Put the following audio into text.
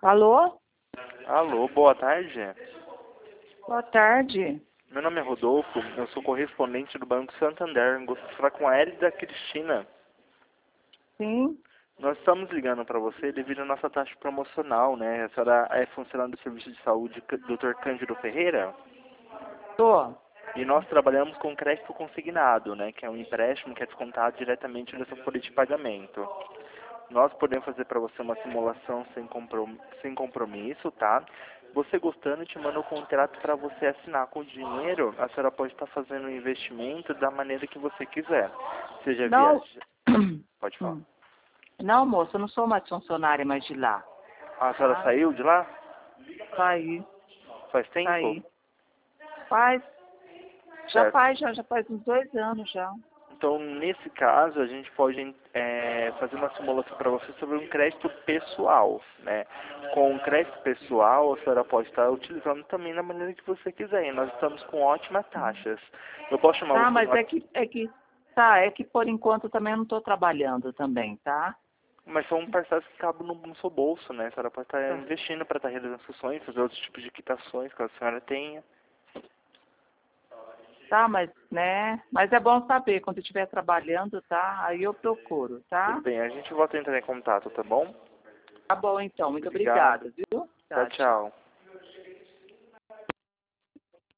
Alô? Alô, boa tarde. Boa tarde. Meu nome é Rodolfo, eu sou correspondente do Banco Santander. Gostaria de falar com a Hélida Cristina. Sim? Nós estamos ligando para você devido à nossa taxa promocional, né? A senhora é funcionária do Serviço de Saúde Dr. Cândido Ferreira? Tô. E nós trabalhamos com crédito consignado, né? Que é um empréstimo que é descontado diretamente da sua folha de pagamento. Nós podemos fazer para você uma simulação sem compromisso, tá? Você gostando, te manda o contrato para você assinar com o dinheiro. A senhora pode estar fazendo o investimento da maneira que você quiser. Seja Não. viagem. Pode falar. Não, moça, eu não sou mais funcionária mais de lá. A senhora saiu de lá? Saí. Faz tempo? Saí. Faz. Certo. Já faz uns 2 anos já. Então, nesse caso, a gente pode fazer uma simulação para você sobre um crédito pessoal, né? Com o crédito pessoal, a senhora pode estar utilizando também da maneira que você quiser. E nós estamos com ótimas taxas. Eu posso chamar Tá, você mas no é que por enquanto também eu não tô trabalhando também, tá? Mas são parcelas que cabem no seu bolso, né? A senhora pode estar Tá. investindo para estar realizando seus sonhos, fazer outros tipos de quitações que a senhora tenha. Tá, mas é bom saber, quando eu estiver trabalhando, tá? Aí eu procuro, Tudo tá? bem, a gente volta a entrar em contato, tá bom? Tá bom então, muito Obrigado. obrigada, viu? Tchau, Tá, tchau. tchau.